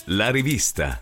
La rivista.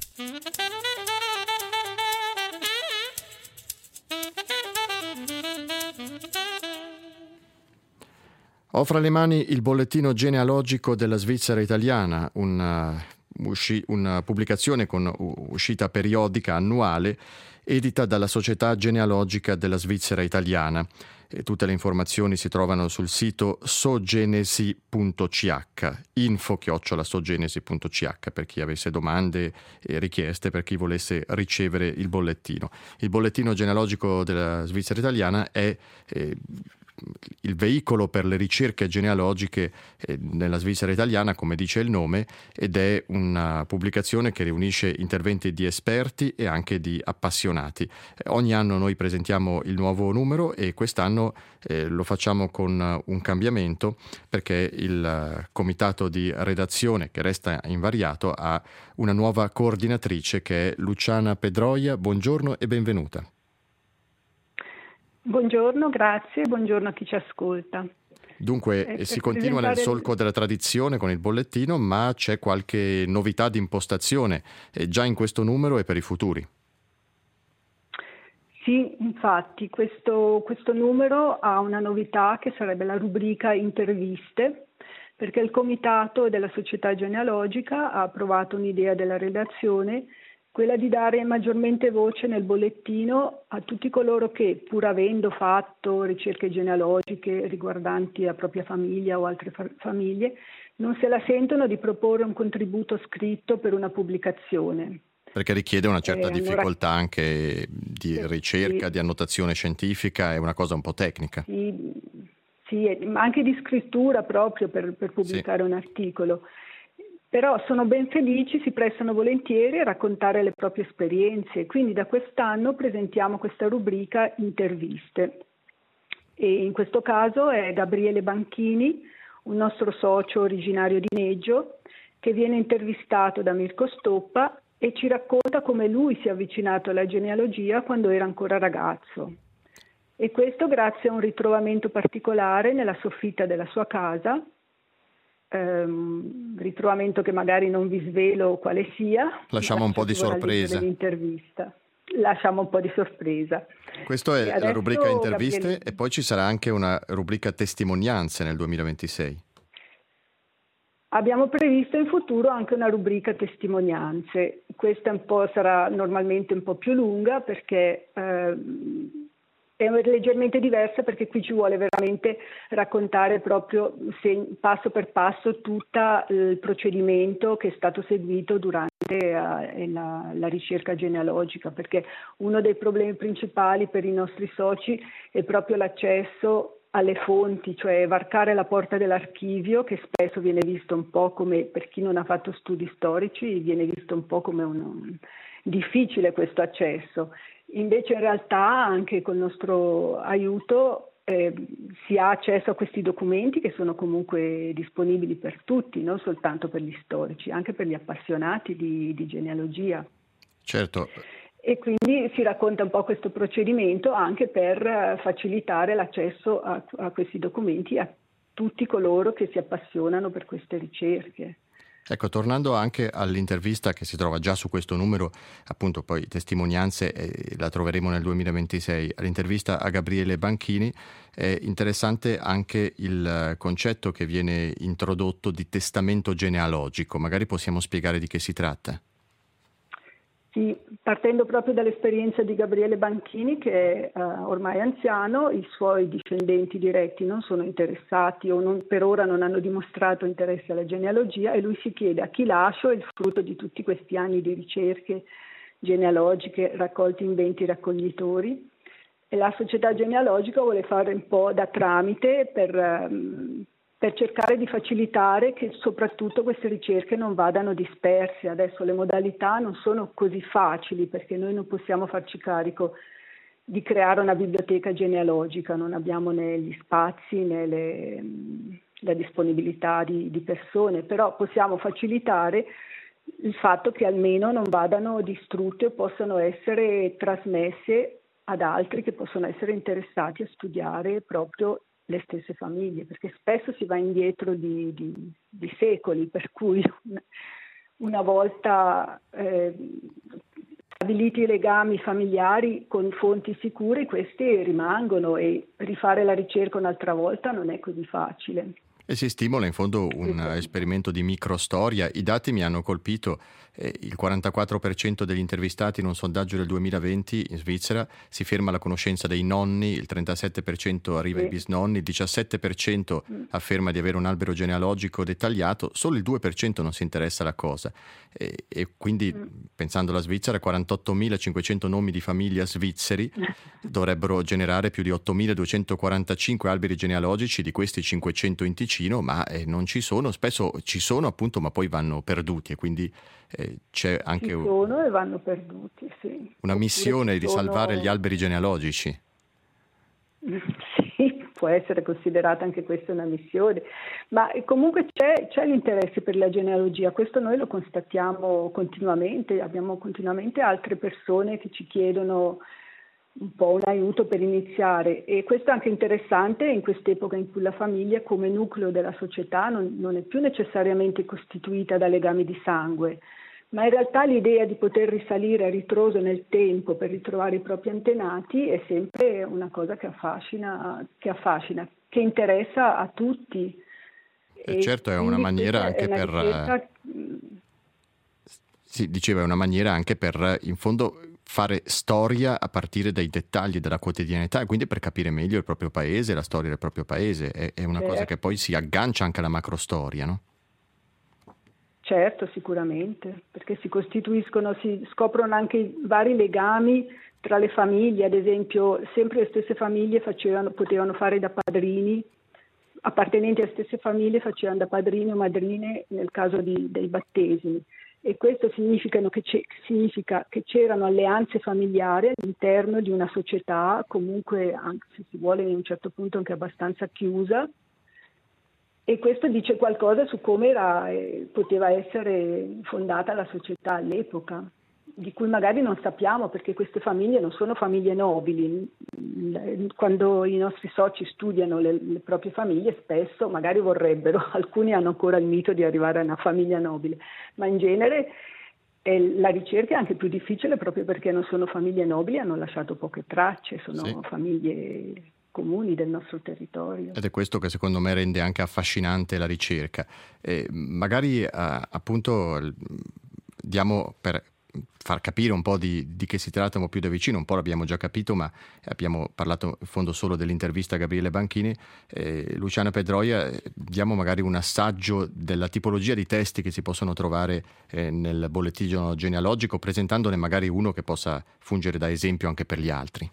Ho fra le mani il bollettino genealogico della Svizzera italiana, una pubblicazione con uscita periodica annuale edita dalla Società Genealogica della Svizzera italiana. E tutte le informazioni si trovano sul sito sogenesi.ch, info@sogenesi.ch, per chi avesse domande e richieste, per chi volesse ricevere il bollettino. Il bollettino genealogico della Svizzera italiana è il veicolo per le ricerche genealogiche nella Svizzera italiana, come dice il nome, ed è una pubblicazione che riunisce interventi di esperti e anche di appassionati. Ogni anno noi presentiamo il nuovo numero e quest'anno lo facciamo con un cambiamento, perché il comitato di redazione, che resta invariato, ha una nuova coordinatrice che è Luciana Pedroia. Buongiorno e benvenuta. Buongiorno, grazie, buongiorno a chi ci ascolta. Dunque si continua nel solco della tradizione con il bollettino, ma c'è qualche novità di impostazione già in questo numero e per i futuri. Sì, infatti questo numero ha una novità che sarebbe la rubrica interviste, perché il comitato della Società Genealogica ha approvato un'idea della redazione, quella di dare maggiormente voce nel bollettino a tutti coloro che, pur avendo fatto ricerche genealogiche riguardanti la propria famiglia o altre famiglie, non se la sentono di proporre un contributo scritto per una pubblicazione. Perché richiede una certa difficoltà anche di ricerca, di annotazione scientifica, è una cosa un po' tecnica. Sì, ma anche di scrittura proprio per pubblicare un articolo. Però sono ben felici, si prestano volentieri a raccontare le proprie esperienze, quindi da quest'anno presentiamo questa rubrica interviste. E in questo caso è Gabriele Banchini, un nostro socio originario di Neggio, che viene intervistato da Mirko Stoppa e ci racconta come lui si è avvicinato alla genealogia quando era ancora ragazzo. E questo grazie a un ritrovamento particolare nella soffitta della sua casa, ritrovamento che magari non vi svelo quale sia. Lasciamo un po' di sorpresa. Lasciamo un po' di sorpresa. Questa è la rubrica interviste, e poi ci sarà anche una rubrica testimonianze nel 2026. Abbiamo previsto in futuro anche una rubrica testimonianze. Questa sarà normalmente un po' più lunga, perché è leggermente diversa, perché qui ci vuole veramente raccontare proprio passo per passo tutto il procedimento che è stato seguito durante la ricerca genealogica, perché uno dei problemi principali per i nostri soci è proprio l'accesso alle fonti, cioè varcare la porta dell'archivio, che spesso viene visto un po' come, per chi non ha fatto studi storici, viene visto un po' come difficile questo accesso. Invece in realtà anche col nostro aiuto si ha accesso a questi documenti, che sono comunque disponibili per tutti, non soltanto per gli storici, anche per gli appassionati di genealogia. Certo. E quindi si racconta un po' questo procedimento anche per facilitare l'accesso a questi documenti a tutti coloro che si appassionano per queste ricerche. Ecco, tornando anche all'intervista che si trova già su questo numero, appunto poi testimonianze la troveremo nel 2026, all'intervista a Gabriele Banchini, è interessante anche il concetto che viene introdotto di testamento genealogico. Magari possiamo spiegare di che si tratta? Sì, partendo proprio dall'esperienza di Gabriele Banchini, che è ormai anziano, i suoi discendenti diretti non sono interessati o per ora non hanno dimostrato interesse alla genealogia, e lui si chiede: a chi lascio il frutto di tutti questi anni di ricerche genealogiche raccolti in 20 raccoglitori? E la società genealogica vuole fare un po' da tramite per cercare di facilitare che soprattutto queste ricerche non vadano disperse. Adesso le modalità non sono così facili, perché noi non possiamo farci carico di creare una biblioteca genealogica, non abbiamo né gli spazi né la disponibilità di persone, però possiamo facilitare il fatto che almeno non vadano distrutte o possano essere trasmesse ad altri che possono essere interessati a studiare proprio le stesse famiglie, perché spesso si va indietro di secoli, per cui una volta stabiliti i legami familiari con fonti sicure, questi rimangono, e rifare la ricerca un'altra volta non è così facile. E si stimola in fondo un esperimento di microstoria. I dati mi hanno colpito. Il 44% degli intervistati in un sondaggio del 2020 in Svizzera si ferma alla conoscenza dei nonni, il 37% arriva ai bisnonni, il 17% afferma di avere un albero genealogico dettagliato, solo il 2% non si interessa alla cosa. E quindi, pensando alla Svizzera, 48.500 nomi di famiglia svizzeri dovrebbero generare più di 8.245 alberi genealogici, di questi 500 in Ticino, ma non ci sono, spesso ci sono appunto, ma poi vanno perduti, e quindi c'è anche ci sono e vanno perduti, sì. una missione di salvare gli alberi genealogici. Sì, può essere considerata anche questa una missione, ma comunque c'è l'interesse per la genealogia, questo noi lo constatiamo continuamente, abbiamo continuamente altre persone che ci chiedono un po' un aiuto per iniziare, e questo è anche interessante in quest'epoca in cui la famiglia come nucleo della società non è più necessariamente costituita da legami di sangue, ma in realtà l'idea di poter risalire a ritroso nel tempo per ritrovare i propri antenati è sempre una cosa che affascina, che interessa a tutti. E certo, è una maniera anche per... ricerca... Sì, dicevo, è una maniera anche per, in fondo, fare storia a partire dai dettagli della quotidianità, e quindi per capire meglio il proprio paese, la storia del proprio paese. È una cosa che poi si aggancia anche alla macrostoria, no? Certo, sicuramente, perché si scoprono anche i vari legami tra le famiglie, ad esempio sempre le stesse famiglie potevano fare da padrini, appartenenti alle stesse famiglie facevano da padrini o madrine nel caso dei battesimi, e questo significa che c'erano alleanze familiari all'interno di una società comunque, anche se si vuole in un certo punto anche abbastanza chiusa. E questo dice qualcosa su come poteva essere fondata la società all'epoca, di cui magari non sappiamo, perché queste famiglie non sono famiglie nobili. Quando i nostri soci studiano le proprie famiglie, spesso magari vorrebbero, alcuni hanno ancora il mito di arrivare a una famiglia nobile, ma in genere la ricerca è anche più difficile proprio perché non sono famiglie nobili, hanno lasciato poche tracce, sono famiglie comuni del nostro territorio. Ed è questo che secondo me rende anche affascinante la ricerca. Magari appunto diamo per far capire un po' di che si tratta un po' più da vicino, un po' l'abbiamo già capito, ma abbiamo parlato in fondo solo dell'intervista a Gabriele Banchini. Luciana Pedroia, diamo magari un assaggio della tipologia di testi che si possono trovare nel bollettino genealogico, presentandone magari uno che possa fungere da esempio anche per gli altri.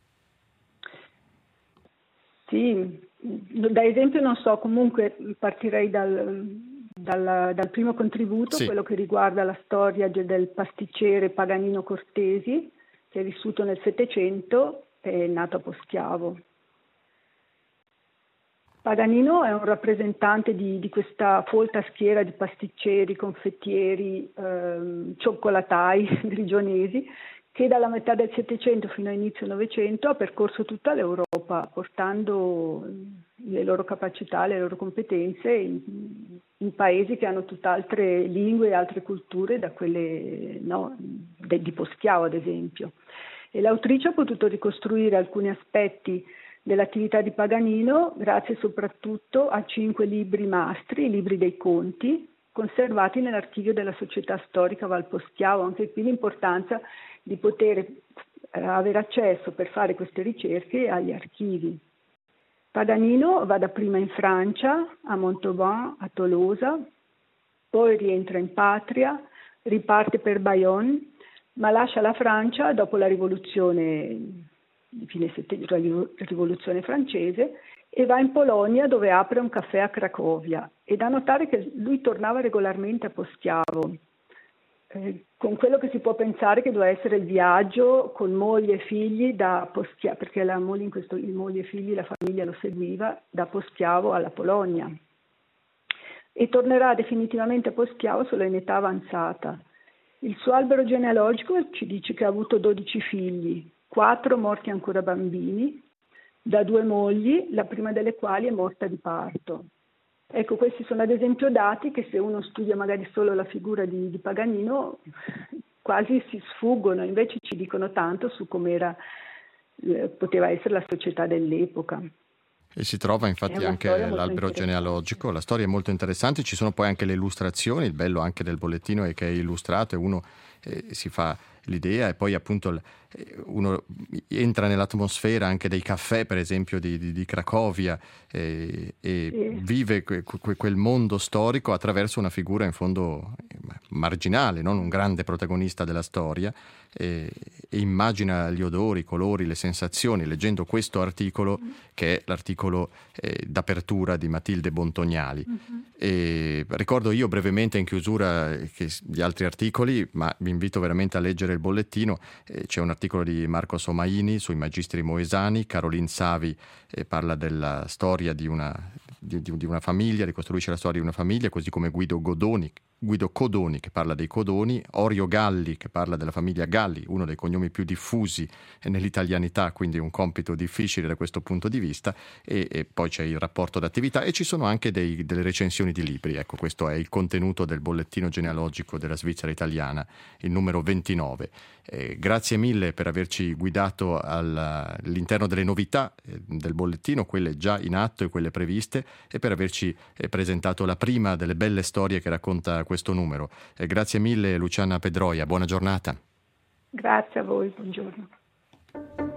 Sì, da esempio non so, comunque partirei dal primo contributo, quello che riguarda la storia del pasticcere Paganino Cortesi, che è vissuto nel Settecento e è nato a Poschiavo. Paganino è un rappresentante di questa folta schiera di pasticceri, confettieri, cioccolatai grigionesi, che dalla metà del Settecento fino a inizio Novecento ha percorso tutta l'Europa, portando le loro capacità, le loro competenze in paesi che hanno tutt'altre lingue e altre culture da quelle di Poschiavo, ad esempio. E l'autrice ha potuto ricostruire alcuni aspetti dell'attività di Paganino grazie soprattutto a 5 libri mastri, i libri dei conti, conservati nell'archivio della Società Storica Val Poschiavo. Anche qui l'importanza di poter avere accesso per fare queste ricerche agli archivi. Paganino va dapprima in Francia, a Montauban, a Tolosa, poi rientra in patria, riparte per Bayonne, ma lascia la Francia dopo la rivoluzione rivoluzione francese, e va in Polonia, dove apre un caffè a Cracovia. E da notare che lui tornava regolarmente a Poschiavo, con quello che si può pensare che doveva essere il viaggio con moglie e figli da Poschiavo, perché la moglie moglie e figli, la famiglia lo seguiva da Poschiavo alla Polonia. E tornerà definitivamente a Poschiavo solo in età avanzata. Il suo albero genealogico ci dice che ha avuto 12 figli, 4 morti ancora bambini, da 2 mogli, la prima delle quali è morta di parto. Ecco, questi sono ad esempio dati che se uno studia magari solo la figura di Paganino quasi si sfuggono, invece ci dicono tanto su com'era, poteva essere la società dell'epoca. E si trova infatti anche l'albero genealogico, la storia è molto interessante, ci sono poi anche le illustrazioni, il bello anche del bollettino è che è illustrato e uno si fa l'idea e poi appunto uno entra nell'atmosfera anche dei caffè per esempio di Cracovia e vive quel mondo storico attraverso una figura in fondo marginale, non un grande protagonista della storia e immagina gli odori, i colori, le sensazioni leggendo questo articolo che è l'articolo d'apertura di Matilde Bontognali. E ricordo io brevemente in chiusura gli altri articoli, ma vi invito veramente a leggere il bollettino. C'è un articolo di Marco Somaini sui Magistri Moesani, Caroline Savi parla della storia di una famiglia, ricostruisce la storia di una famiglia, così come Guido Codoni che parla dei Codoni, Orio Galli che parla della famiglia Galli, uno dei cognomi più diffusi nell'italianità, quindi un compito difficile da questo punto di vista, e poi c'è il rapporto d'attività e ci sono anche delle recensioni di libri. Ecco, questo è il contenuto del bollettino genealogico della Svizzera italiana, il numero 29. Grazie mille per averci guidato all'interno delle novità del bollettino, quelle già in atto e quelle previste, e per averci presentato la prima delle belle storie che racconta questo numero. Grazie mille Luciana Pedroia, buona giornata. Grazie a voi, buongiorno.